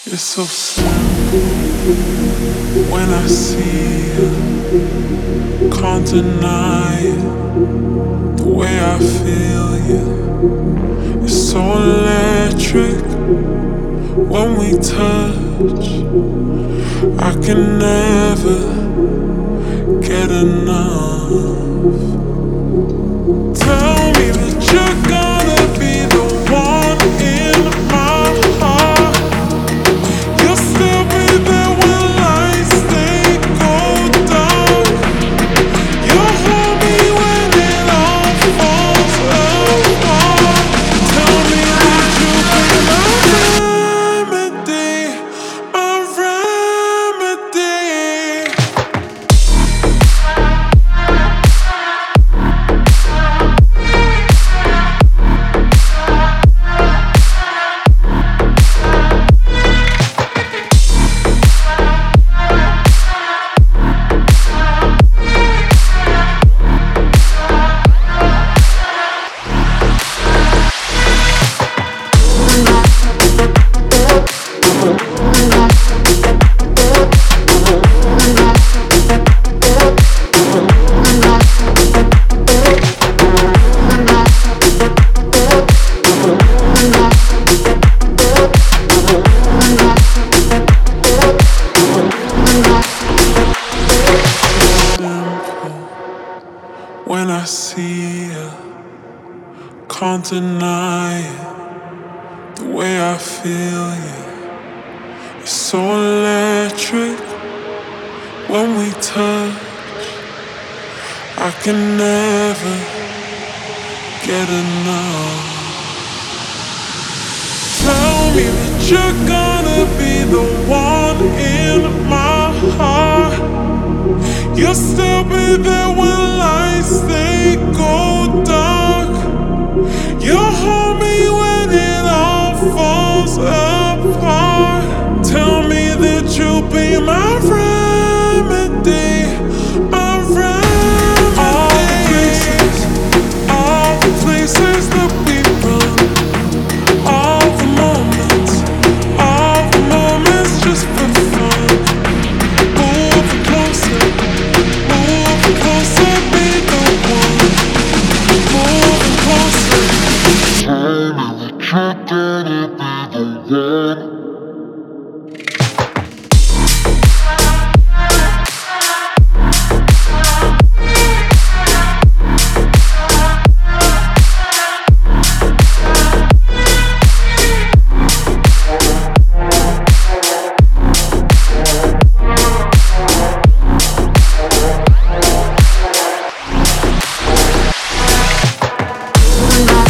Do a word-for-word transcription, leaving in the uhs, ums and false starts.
It's so simple when I see you. Can't deny it, the way I feel you. It's so electric when we touch. I can never get enough. Tell me that you're gonna be the one in my heart. You'll still be there when lights they go dark. You'll hold me when it all falls apart. Tell me that you'll be my remedy, my remedy. When I see you, can't deny it, the way I feel you. It's so electric when we touch. I can never get enough. Tell me that you're gonna be the one in my heart. You'll still be there when lights they go dark. You'll hold me when it all falls apart. Tell me that you'll be my remedy, my remedy. All the places, all the places that we run, all the moments, all the moments just for fun. Move closer, move closer, be the one. Move closer. Tell me that you're gonna be the one. We'll be right back.